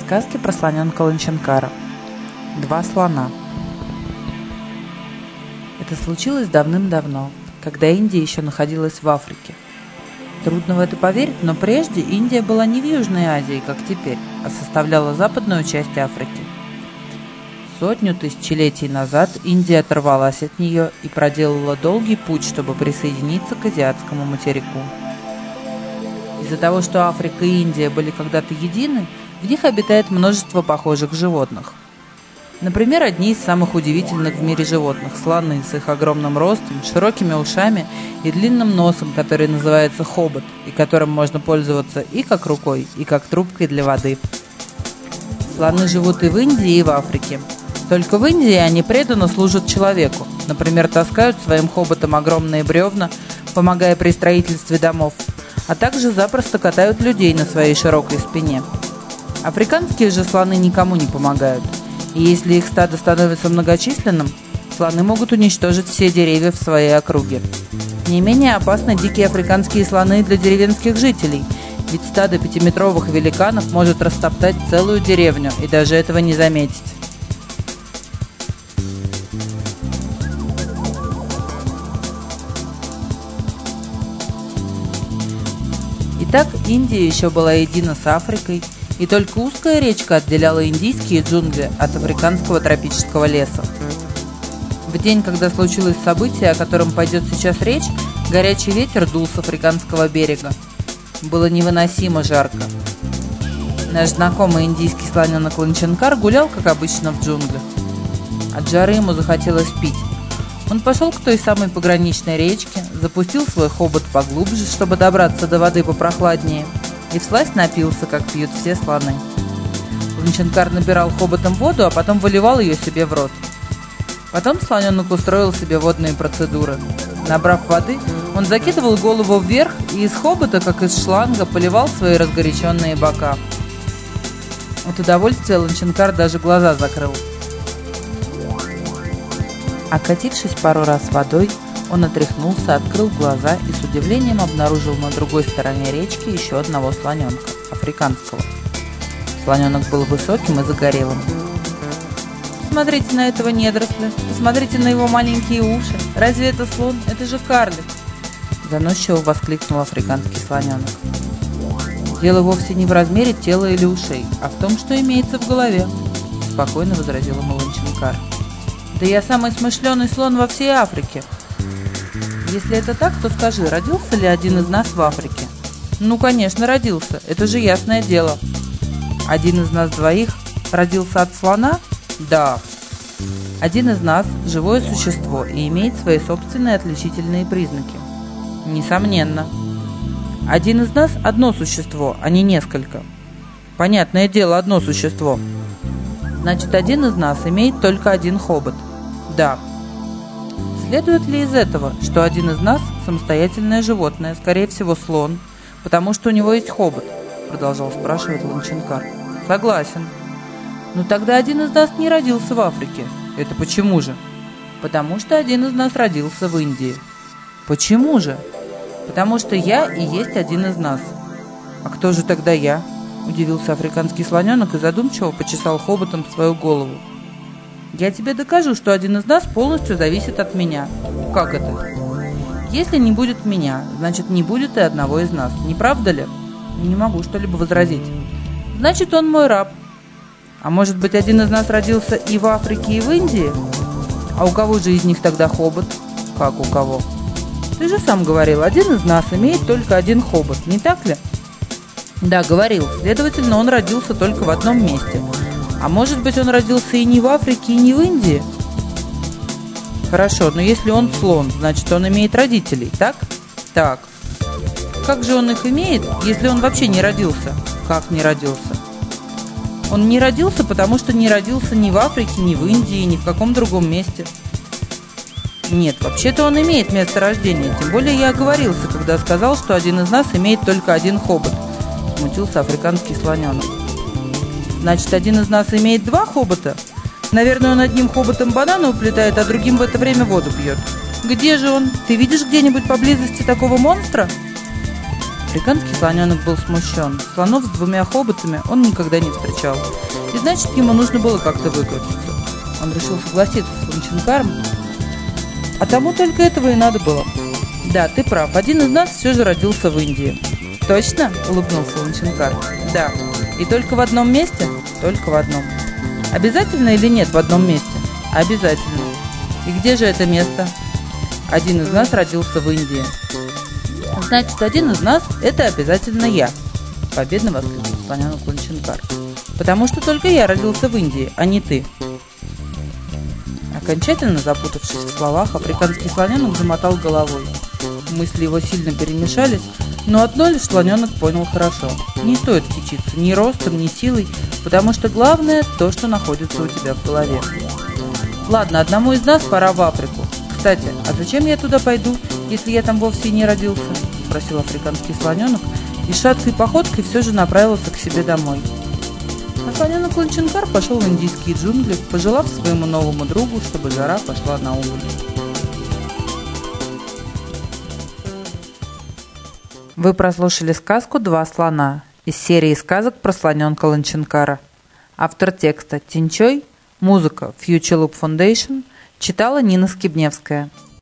Сказки про слоненка Ланчанкара. Два слона. Это случилось давным-давно, когда Индия еще находилась в Африке. Трудно в это поверить, но прежде Индия была не в Южной Азии, как теперь, а составляла западную часть Африки. Сотню тысячелетий назад Индия оторвалась от нее и проделала долгий путь, чтобы присоединиться к азиатскому материку. Из-за того, что Африка и Индия были когда-то едины, в них обитает множество похожих животных. Например, одни из самых удивительных в мире животных – слоны с их огромным ростом, широкими ушами и длинным носом, который называется хобот, и которым можно пользоваться и как рукой, и как трубкой для воды. Слоны живут и в Индии, и в Африке. Только в Индии они преданно служат человеку, например, таскают своим хоботом огромные бревна, помогая при строительстве домов, а также запросто катают людей на своей широкой спине. Африканские же слоны никому не помогают, и если их стадо становится многочисленным, слоны могут уничтожить все деревья в своей округе. Не менее опасны дикие африканские слоны для деревенских жителей, ведь стадо пятиметровых великанов может растоптать целую деревню и даже этого не заметить. Итак, Индия еще была едина с Африкой, и только узкая речка отделяла индийские джунгли от африканского тропического леса. В день, когда случилось событие, о котором пойдет сейчас речь, горячий ветер дул с африканского берега. Было невыносимо жарко. Наш знакомый индийский слоненок Ланчанкар гулял, как обычно, в джунглях. От жары ему захотелось пить. Он пошел к той самой пограничной речке, запустил свой хобот поглубже, чтобы добраться до воды попрохладнее, и всласть напился, как пьют все слоны. Ланчанкар набирал хоботом воду, а потом выливал ее себе в рот. Потом слоненок устроил себе водные процедуры. Набрав воды, он закидывал голову вверх и из хобота, как из шланга, поливал свои разгоряченные бока. От удовольствия Ланчанкар даже глаза закрыл. Окатившись пару раз водой, он отряхнулся, открыл глаза и с удивлением обнаружил на другой стороне речки еще одного слоненка, африканского. Слоненок был высоким и загорелым. «Посмотрите на этого недоросля, посмотрите на его маленькие уши. Разве это слон? Это же карлик!» Заносчиво воскликнул африканский слоненок. «Дело вовсе не в размере тела или ушей, а в том, что имеется в голове», — спокойно возразил ему Ланчанкар. «Да я самый смышленый слон во всей Африке». «Если это так, то скажи, родился ли один из нас в Африке?» «Ну, конечно, родился, это же ясное дело». «Один из нас двоих родился от слона?» «Да». «Один из нас – живое существо и имеет свои собственные отличительные признаки?» «Несомненно». «Один из нас – одно существо, а не несколько?» «Понятное дело, одно существо». «Значит, один из нас имеет только один хобот?» «Да». «Следует ли из этого, что один из нас – самостоятельное животное, скорее всего слон, потому что у него есть хобот?» – продолжал спрашивать Ланчанкар. «Согласен». «Но тогда один из нас не родился в Африке». «Это почему же?» «Потому что один из нас родился в Индии». «Почему же?» «Потому что я и есть один из нас». «А кто же тогда я?» – удивился африканский слоненок и задумчиво почесал хоботом свою голову. «Я тебе докажу, что один из нас полностью зависит от меня». «Как это?» «Если не будет меня, значит, не будет и одного из нас. Не правда ли?» «Не могу что-либо возразить». «Значит, он мой раб». «А может быть, один из нас родился и в Африке, и в Индии?» «А у кого же из них тогда хобот?» «Как у кого?» «Ты же сам говорил, один из нас имеет только один хобот, не так ли?» «Да, говорил. Следовательно, он родился только в одном месте. А может быть, он родился и не в Африке, и не в Индии?» «Хорошо, но если он слон, значит, он имеет родителей, так?» «Так». «Как же он их имеет, если он вообще не родился?» «Как не родился?» «Он не родился, потому что не родился ни в Африке, ни в Индии, ни в каком другом месте». «Нет, вообще-то он имеет место рождения, тем более я оговорился, когда сказал, что один из нас имеет только один хобот», — смутился африканский слоненок. «Значит, один из нас имеет два хобота? Наверное, он одним хоботом бананы уплетает, а другим в это время воду пьет. Где же он? Ты видишь где-нибудь поблизости такого монстра?» Африканский слоненок был смущен. Слонов с двумя хоботами он никогда не встречал. И значит, ему нужно было как-то выкрутиться. Он решил согласиться с Ланчинкаром, а тому только этого и надо было. Да, ты прав, один из нас все же родился в Индии. Точно? Улыбнулся Ланчинкар. Да. И только в одном месте? Только в одном. Обязательно или нет в одном месте? Обязательно. И где же это место? Один из нас родился в Индии. Значит, один из нас – это обязательно я, победно воскликнул слоненок Ланчинкар. Потому что только я родился в Индии, а не ты. Окончательно запутавшись в словах, африканский слоненок замотал головой. Мысли его сильно перемешались, но одно лишь слоненок понял хорошо. Не стоит кичиться ни ростом, ни силой, потому что главное – то, что находится у тебя в голове. Ладно, одному из нас пора в Африку. Кстати, а зачем я туда пойду, если я там вовсе и не родился? Спросил африканский слоненок и шаткой походкой все же направился к себе домой. А слоненок Ланчинкар пошел в индийские джунгли, пожелав своему новому другу, чтобы жара пошла на убыль. Вы прослушали сказку «Два слона» из серии сказок про слоненка Ланчинкара. Автор текста Тинчой, музыка Future Loop Foundation, читала Нина Скибневская.